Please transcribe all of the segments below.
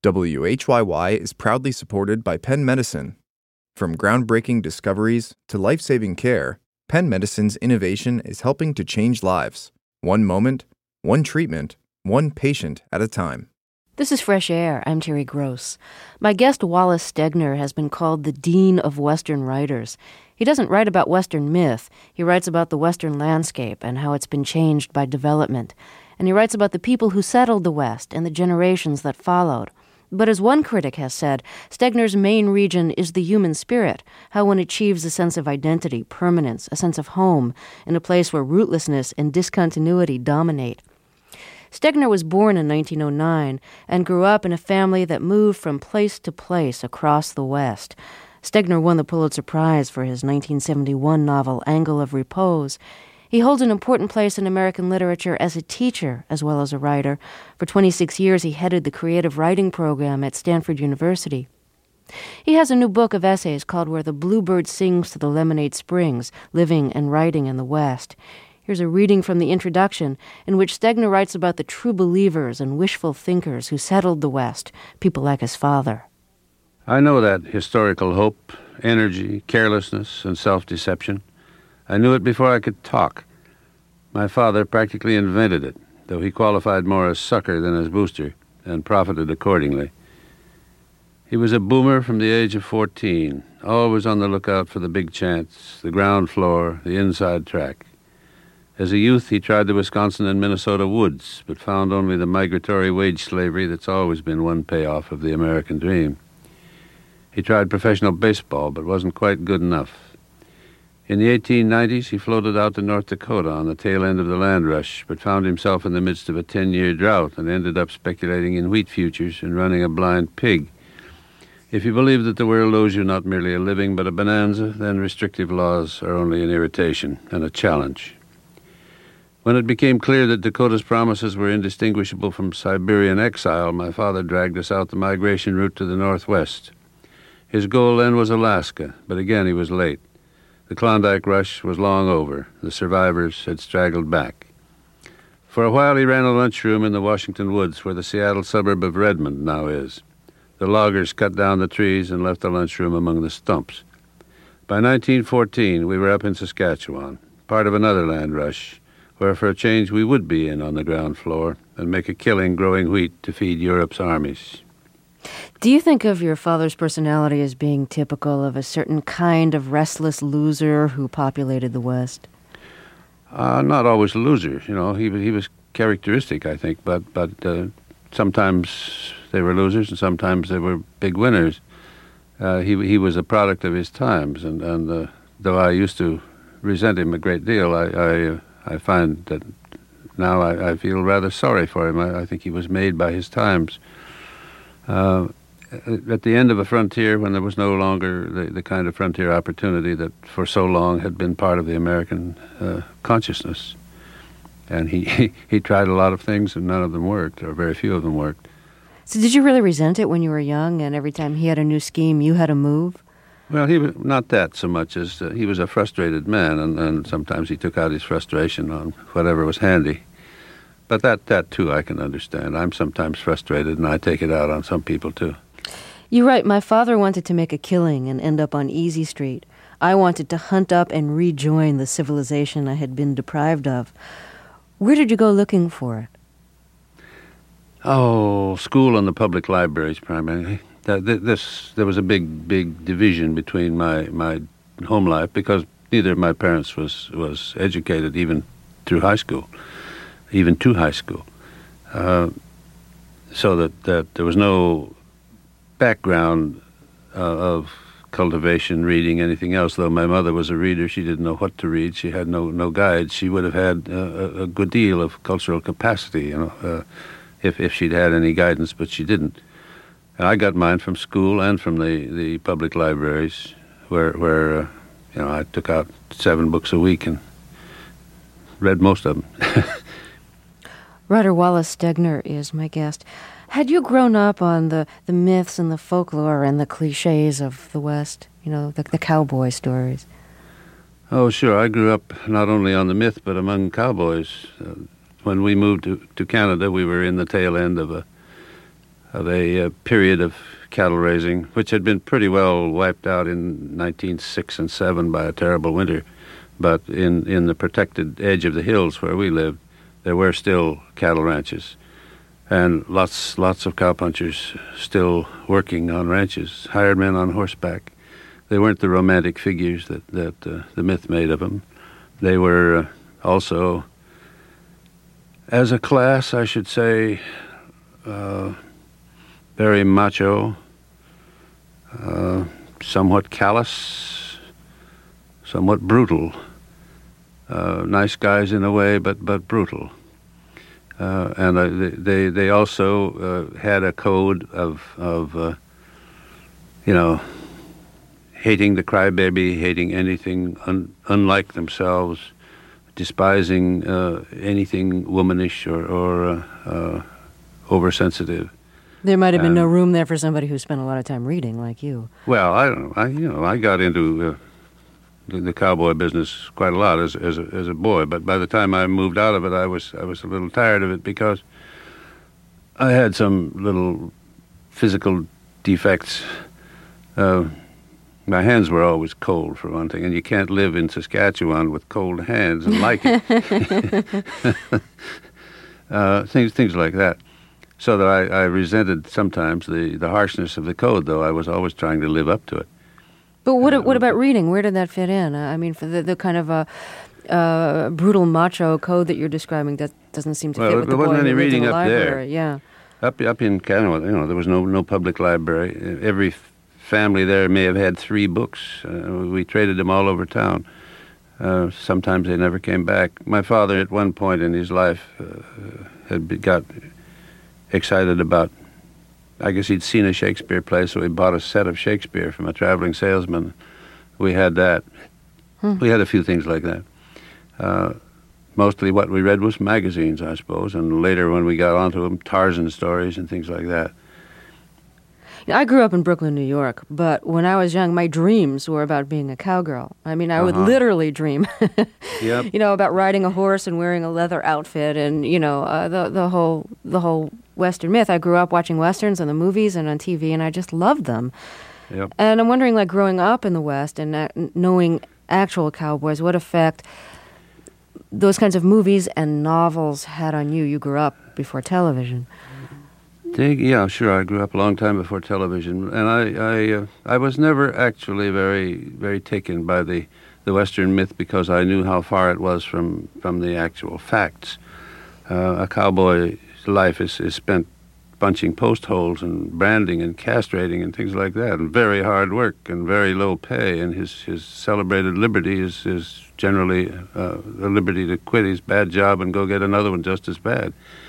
WHYY is proudly supported by Penn Medicine. From groundbreaking discoveries to life-saving care, Penn Medicine's innovation is helping to change lives. One moment, one treatment, one patient at a time. This is Fresh Air. I'm Terry Gross. My guest, Wallace Stegner, has been called the Dean of Western Writers. He doesn't write about Western myth. He writes about the Western landscape and how it's been changed by development. And he writes about the people who settled the West and the generations that followed. But as one critic has said, Stegner's main region is the human spirit, how one achieves a sense of identity, permanence, a sense of home, in a place where rootlessness and discontinuity dominate. Stegner was born in 1909 and grew up in a family that moved from place to place across the West. Stegner won the Pulitzer Prize for his 1971 novel Angle of Repose. He holds an important place in American literature as a teacher as well as a writer. For 26 years, he headed the creative writing program at Stanford University. He has a new book of essays called Where the Bluebird Sings to the Lemonade Springs, Living and Writing in the West. Here's a reading from the introduction in which Stegner writes about the true believers and wishful thinkers who settled the West, people like his father. I know that historical hope, energy, carelessness, and self-deception. I knew it before I could talk. My father practically invented it, though he qualified more as sucker than as booster, and profited accordingly. He was a boomer from the age of 14, always on the lookout for the big chance, the ground floor, the inside track. As a youth, he tried the Wisconsin and Minnesota woods, but found only the migratory wage slavery that's always been one payoff of the American dream. He tried professional baseball, but wasn't quite good enough. In the 1890s, he floated out to North Dakota on the tail end of the land rush, but found himself in the midst of a 10-year drought and ended up speculating in wheat futures and running a blind pig. If you believe that the world owes you not merely a living but a bonanza, then restrictive laws are only an irritation and a challenge. When it became clear that Dakota's promises were indistinguishable from Siberian exile, my father dragged us out the migration route to the Northwest. His goal then was Alaska, but again he was late. The Klondike Rush was long over. The survivors had straggled back. For a while he ran a lunchroom in the Washington woods where the Seattle suburb of Redmond now is. The loggers cut down the trees and left the lunchroom among the stumps. By 1914 we were up in Saskatchewan, part of another land rush, where for a change we would be in on the ground floor and make a killing growing wheat to feed Europe's armies. Do you think of your father's personality as being typical of a certain kind of restless loser who populated the West? Not always a loser, you know. He was characteristic, I think, but sometimes they were losers and sometimes they were big winners. He was a product of his times, and though I used to resent him a great deal, I find that now I feel rather sorry for him. I think he was made by his times. At the end of a frontier, when there was no longer the kind of frontier opportunity that for so long had been part of the American consciousness, and he tried a lot of things and none of them worked, or very few of them worked. So did you really resent it when you were young, and every time he had a new scheme, you had to move? Well, he was not that so much as he was a frustrated man, and sometimes he took out his frustration on whatever was handy. But that too I can understand. I'm sometimes frustrated, and I take it out on some people, too. You're right. My father wanted to make a killing and end up on Easy Street. I wanted to hunt up and rejoin the civilization I had been deprived of. Where did you go looking for it? Oh, school and the public libraries, primarily. There was a big division between my home life because neither of my parents was educated even through high school, even to high school, so that there was no background of cultivation, reading, anything else. Though my mother was a reader, she didn't know what to read. She had no guide. She would have had a good deal of cultural capacity, you know, if she'd had any guidance, but she didn't. And I got mine from school and from the public libraries, where you know, I took out 7 books a week and read most of them. Writer Wallace Stegner is my guest. Had you grown up on the myths and the folklore and the cliches of the West, you know, the cowboy stories? Oh, sure. I grew up not only on the myth, but among cowboys. When we moved to Canada, we were in the tail end of a period of cattle raising, which had been pretty well wiped out in 1906 and 7 by a terrible winter. But in the protected edge of the hills where we lived, there were still cattle ranches, and lots of cowpunchers still working on ranches, hired men on horseback. They weren't the romantic figures that the myth made of them. They were also, as a class, I should say, very macho, somewhat callous, somewhat brutal. Nice guys in a way, but brutal. And they also had a code of hating the crybaby, hating anything unlike themselves, despising anything womanish or oversensitive. There might have been no room there for somebody who spent a lot of time reading, like you. Well, I don't know. I got into the cowboy business quite a lot as a boy, but by the time I moved out of it, I was a little tired of it because I had some little physical defects. My hands were always cold, for one thing, and you can't live in Saskatchewan with cold hands and like it. Things like that. So that I resented sometimes the harshness of the code, though I was always trying to live up to it. But what about reading? Where did that fit in? I mean, for the kind of brutal macho code that you're describing, that doesn't seem to fit with the boy who lived in the library. There wasn't any reading up there. Yeah. Up in Canada, there was no public library. Every family there may have had 3 books. We traded them all over town. Sometimes they never came back. My father, at one point in his life, got excited about, I guess he'd seen a Shakespeare play, so he bought a set of Shakespeare from a traveling salesman. We had that. We had a few things like that. Mostly what we read was magazines, I suppose, and later when we got onto them, Tarzan stories and things like that. I grew up in Brooklyn, New York, but when I was young, my dreams were about being a cowgirl. I mean, I would literally dream, Yep. About riding a horse and wearing a leather outfit and, the whole Western myth. I grew up watching Westerns on the movies and on TV, and I just loved them. Yep. And I'm wondering, like, growing up in the West and knowing actual cowboys, what effect those kinds of movies and novels had on you. You grew up before television. Yeah, sure. I grew up a long time before television, and I was never actually very, very taken by the Western myth because I knew how far it was from the actual facts. A cowboy's life is spent punching post holes and branding and castrating and things like that, and very hard work and very low pay, and his celebrated liberty is generally the liberty to quit his bad job and go get another one just as bad.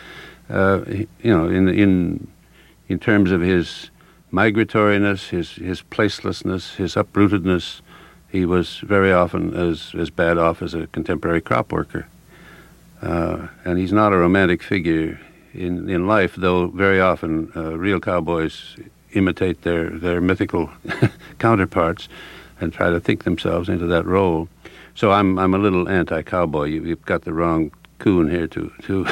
In terms of his migratoriness, his placelessness, his uprootedness, he was very often as bad off as a contemporary crop worker. And he's not a romantic figure in life, though very often real cowboys imitate their mythical counterparts and try to think themselves into that role. So I'm a little anti-cowboy. You've got the wrong coon here to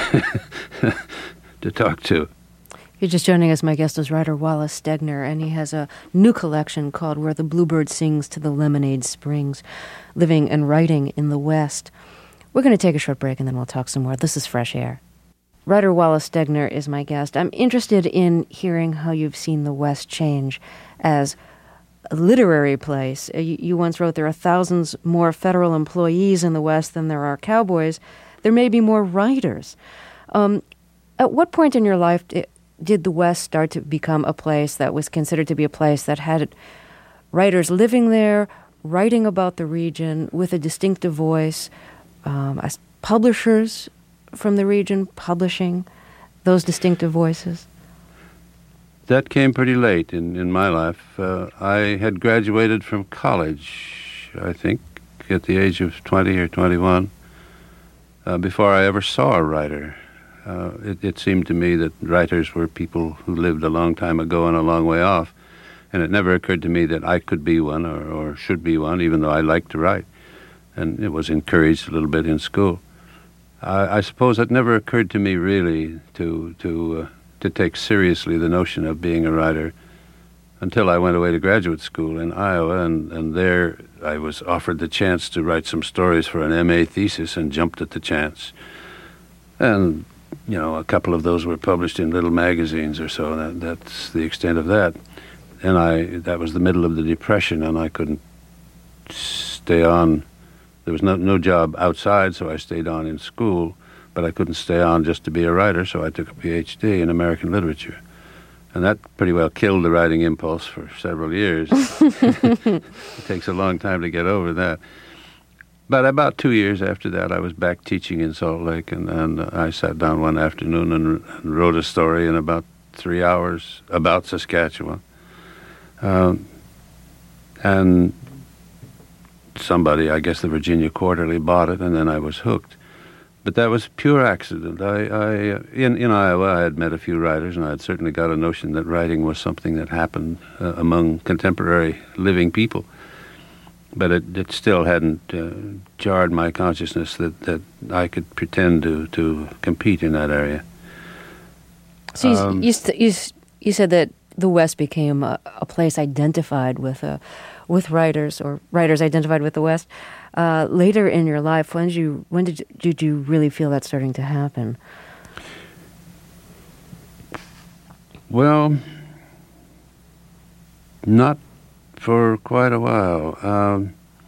to talk to. You're just joining us. My guest is writer Wallace Stegner, and he has a new collection called Where the Bluebird Sings to the Lemonade Springs, Living and Writing in the West. We're going to take a short break, and then we'll talk some more. This is Fresh Air. Writer Wallace Stegner is my guest. I'm interested in hearing how you've seen the West change as a literary place. You once wrote there are thousands more federal employees in the West than there are cowboys. There may be more writers. At what point in your life did the West start to become a place that was considered to be a place that had writers living there, writing about the region with a distinctive voice, as publishers from the region publishing those distinctive voices? That came pretty late in my life. I had graduated from college, I think, at the age of 20 or 21, before I ever saw a writer. It seemed to me that writers were people who lived a long time ago and a long way off, and it never occurred to me that I could be one or should be one, even though I liked to write, and it was encouraged a little bit in school. I suppose it never occurred to me really to take seriously the notion of being a writer until I went away to graduate school in Iowa, and there I was offered the chance to write some stories for an MA thesis and jumped at the chance. And, a couple of those were published in little magazines or so. That's the extent of that. And that was the middle of the Depression, and I couldn't stay on. There was no job outside, so I stayed on in school, but I couldn't stay on just to be a writer, so I took a PhD in American literature. And that pretty well killed the writing impulse for several years. It takes a long time to get over that. But about 2 years after that, I was back teaching in Salt Lake, and I sat down one afternoon and wrote a story in about 3 hours about Saskatchewan. And somebody, I guess the Virginia Quarterly, bought it, and then I was hooked. But that was pure accident. In Iowa, I had met a few writers, and I had certainly got a notion that writing was something that happened among contemporary living people. But it still hadn't jarred my consciousness that I could pretend to compete in that area. So you said that the West became a place identified with writers, or writers identified with the West. Later in your life, when did you really feel that starting to happen? Well, not for quite a while.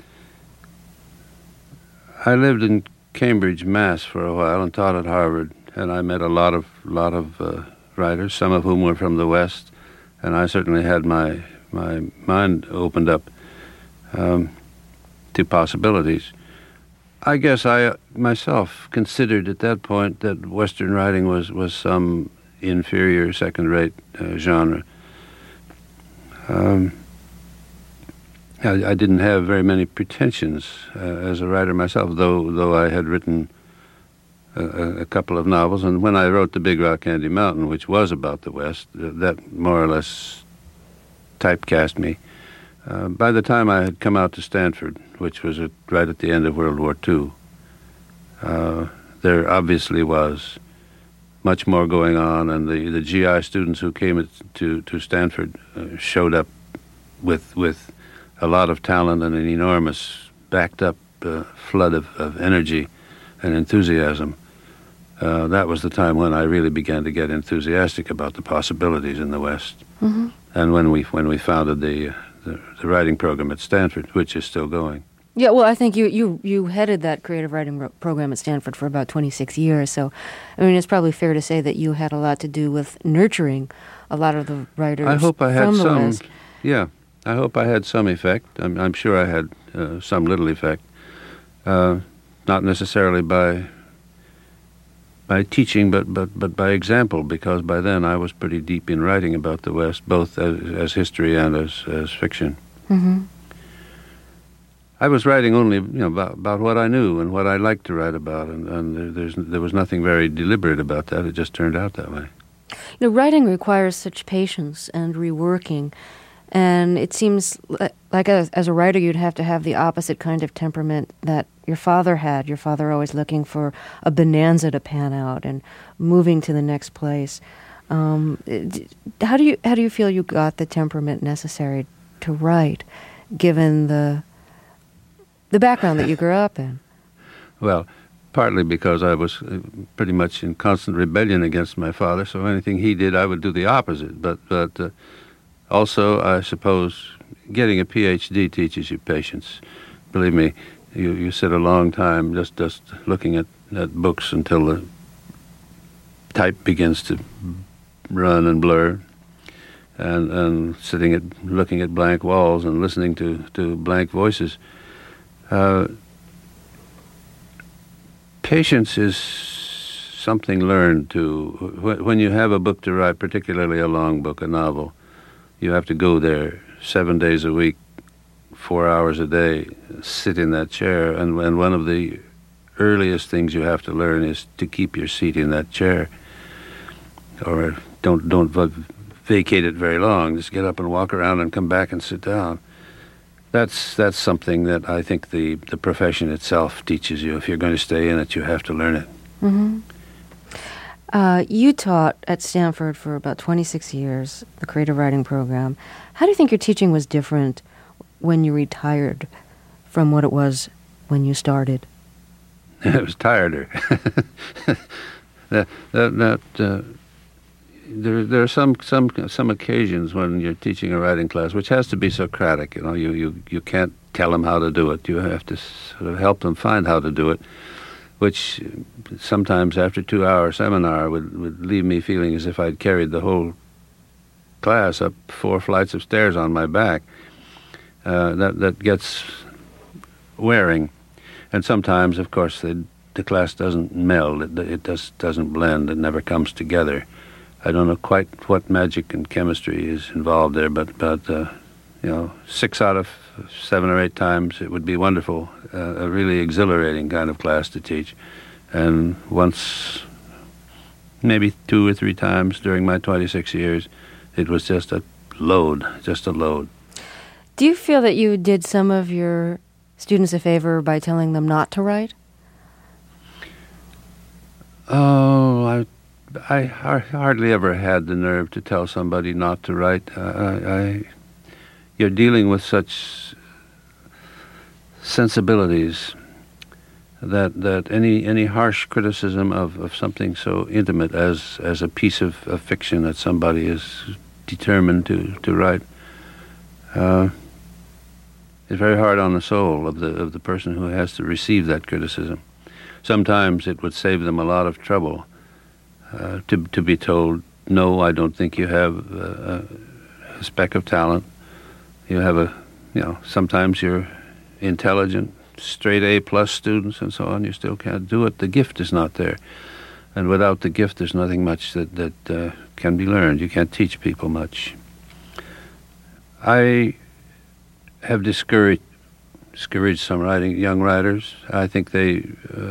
I lived in Cambridge, Mass. for a while and taught at Harvard, and I met a lot of writers, some of whom were from the West, and I certainly had my mind opened up to possibilities. I guess I myself considered at that point that Western writing was some inferior, second-rate genre. I didn't have very many pretensions as a writer myself, though I had written a couple of novels. And when I wrote The Big Rock Candy Mountain, which was about the West, that more or less typecast me. By the time I had come out to Stanford, which was right at the end of World War II, there obviously was much more going on, and the GI students who came to Stanford showed up with a lot of talent and an enormous backed-up flood of energy and enthusiasm. That was the time when I really began to get enthusiastic about the possibilities in the West. Mm-hmm. And when we founded the writing program at Stanford, which is still going. Yeah, well, I think you headed that creative writing program at Stanford for about 26 years. So, I mean, it's probably fair to say that you had a lot to do with nurturing a lot of the writers. I hope I had from the some. West. Yeah, I hope I had some effect. I'm sure I had some little effect. Not necessarily by teaching, but by example, because by then I was pretty deep in writing about the West, both as history and as fiction. Mm-hmm. I was writing only, about what I knew and what I liked to write about, and there was nothing very deliberate about that. It just turned out that way. Writing requires such patience and reworking, and it seems like as a writer you'd have to have the opposite kind of temperament that your father had. Your father always looking for a bonanza to pan out and moving to the next place. How do you feel you got the temperament necessary to write, given the background that you grew up in? Well, partly because I was pretty much in constant rebellion against my father, so anything he did, I would do the opposite. But also, I suppose, getting a PhD teaches you patience. Believe me, you sit a long time just looking at books until the type begins to run and blur, and looking at blank walls and listening to blank voices. Patience is something learned when you have a book to write, particularly a long book, a novel. You have to go there 7 days a week, 4 hours a day, sit in that chair, and one of the earliest things you have to learn is to keep your seat in that chair, or don't vacate it very long. Just get up and walk around and come back and sit down. That's something that I think the profession itself teaches you. If you're going to stay in it, you have to learn it. Mm-hmm. You taught at Stanford for about 26 years, the creative writing program. How do you think your teaching was different when you retired from what it was when you started? It was tireder. There are some occasions when you're teaching a writing class which has to be Socratic. You can't tell them how to do it. You have to sort of help them find how to do it, which sometimes after 2-hour seminar would leave me feeling as if I'd carried the whole class up 4 flights of stairs on my back. That gets wearing. And sometimes, of course, the class doesn't meld. It doesn't blend. It never comes together. I don't know quite what magic and chemistry is involved there, but 6 out of 7 or 8 times it would be wonderful, a really exhilarating kind of class to teach. And once, maybe 2 or 3 times during my 26 years, it was just a load. Do you feel that you did some of your students a favor by telling them not to write? Oh, I hardly ever had the nerve to tell somebody not to write. You're dealing with such sensibilities that any harsh criticism of something so intimate as a piece of fiction that somebody is determined to write is very hard on the soul of the person who has to receive that criticism. Sometimes it would save them a lot of trouble to be told, no, I don't think you have a speck of talent. You have sometimes you're intelligent, straight A+ students and so on, you still can't do it. The gift is not there. And without the gift, there's nothing much that can be learned. You can't teach people much. I have discouraged some young writers. I think they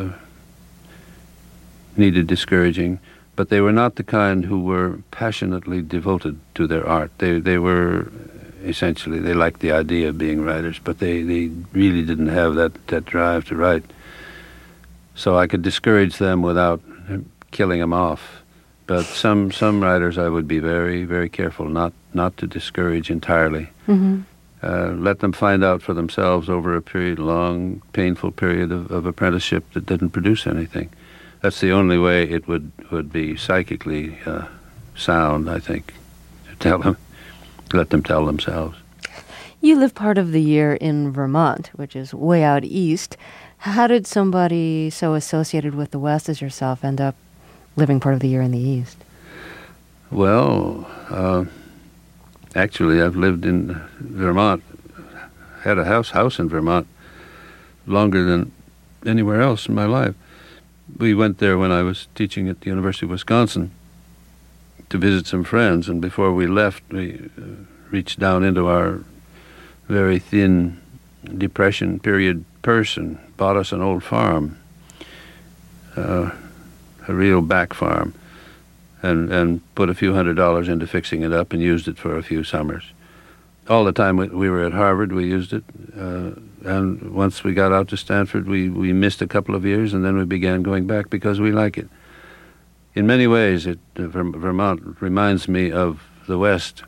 needed discouraging, but they were not the kind who were passionately devoted to their art. They were essentially, they liked the idea of being writers, but they really didn't have that drive to write. So I could discourage them without killing them off. But some writers I would be very, very careful not to discourage entirely. Mm-hmm. Let them find out for themselves over a long, painful period of apprenticeship that didn't produce anything. That's the only way it would be psychically sound, I think, to let them tell themselves. You live part of the year in Vermont, which is way out east. How did somebody so associated with the West as yourself end up living part of the year in the East? Well, actually, I've lived in Vermont, had a house in Vermont longer than anywhere else in my life. We went there when I was teaching at the University of Wisconsin to visit some friends, and before we left, we reached down into our very thin Depression period purse and bought us an old farm, a real back farm, and put a few $100s into fixing it up and used it for a few summers. All the time we were at Harvard, we used it, and once we got out to Stanford, we missed a couple of years, and then we began going back because we like it. In many ways, Vermont reminds me of the West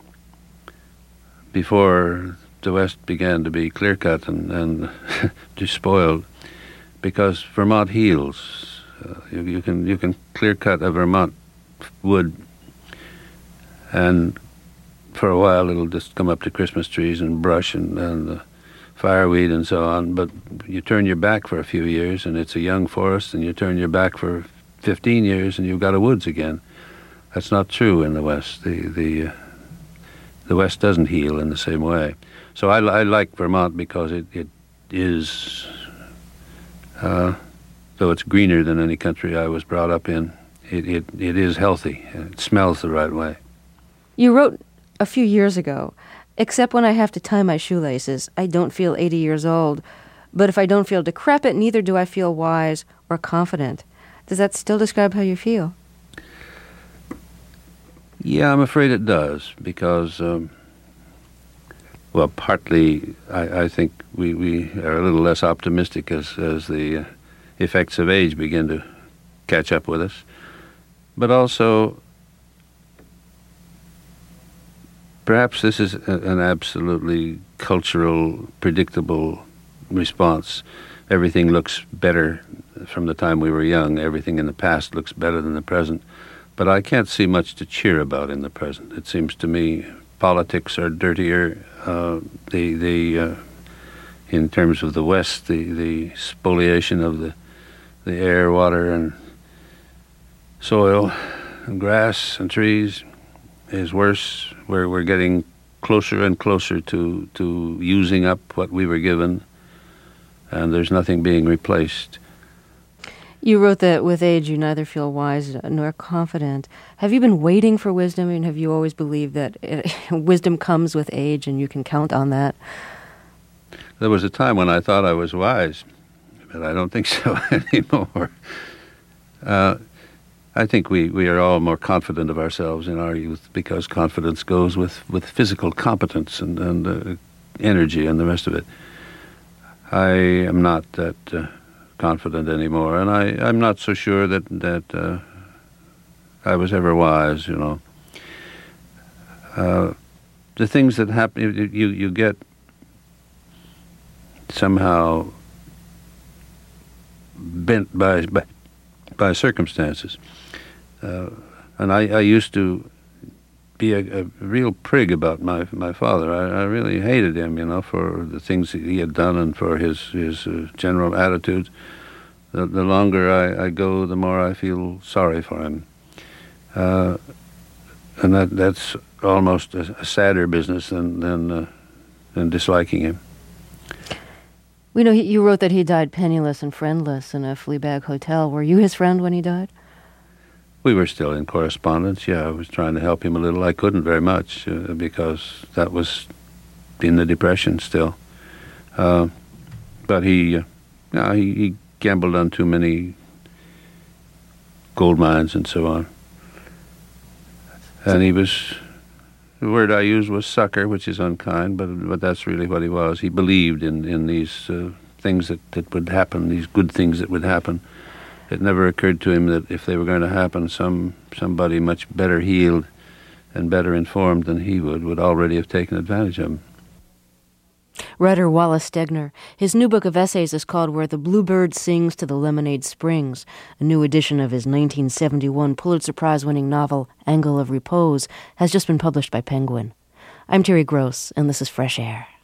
before the West began to be clear-cut and despoiled, because Vermont heals. You can clear-cut a Vermont wood, and for a while it'll just come up to Christmas trees and brush and fireweed and so on, but you turn your back for a few years and it's a young forest, and you turn your back for 15 years and you've got a woods again. That's not true in the West. The West doesn't heal in the same way. So I like Vermont because it is, though it's greener than any country I was brought up in, it is healthy. It smells the right way. You wrote a few years ago, except when I have to tie my shoelaces, I don't feel 80 years old. But if I don't feel decrepit, neither do I feel wise or confident. Does that still describe how you feel? Yeah, I'm afraid it does, because, partly I think we are a little less optimistic as the effects of age begin to catch up with us. but also perhaps this is an absolutely cultural, predictable response. Everything looks better from the time we were young. Everything in the past looks better than the present. But I can't see much to cheer about in the present. It seems to me politics are dirtier. In terms of the West, the spoliation of the air, water, and soil, and grass and trees is worse. We're getting closer and closer to using up what we were given, and there's nothing being replaced. You wrote that with age you neither feel wise nor confident. Have you been waiting for wisdom? I mean, have you always believed that wisdom comes with age and you can count on that? There was a time when I thought I was wise, but I don't think so anymore. I think we are all more confident of ourselves in our youth because confidence goes with physical competence and energy and the rest of it. I am not that confident anymore, and I'm not so sure that I was ever wise, you know. The things that happen, you get somehow bent by circumstances. And I used to be a real prig about my father. I really hated him, you know, for the things that he had done and for his general attitudes. The longer I go, the more I feel sorry for him. And that's almost a sadder business than disliking him. We know you wrote that he died penniless and friendless in a Fleabag hotel. Were you his friend when he died? We were still in correspondence, yeah. I was trying to help him a little. I couldn't very much because that was in the Depression still. But he gambled on too many gold mines and so on. And he was, the word I used was sucker, which is unkind, but that's really what he was. He believed in these things that would happen, these good things that would happen. It never occurred to him that if they were going to happen, somebody much better heeled and better informed than he would already have taken advantage of him. Writer Wallace Stegner. His new book of essays is called Where the Bluebird Sings to the Lemonade Springs, a new edition of his 1971 Pulitzer Prize-winning novel Angle of Repose has just been published by Penguin. I'm Terry Gross, and this is Fresh Air.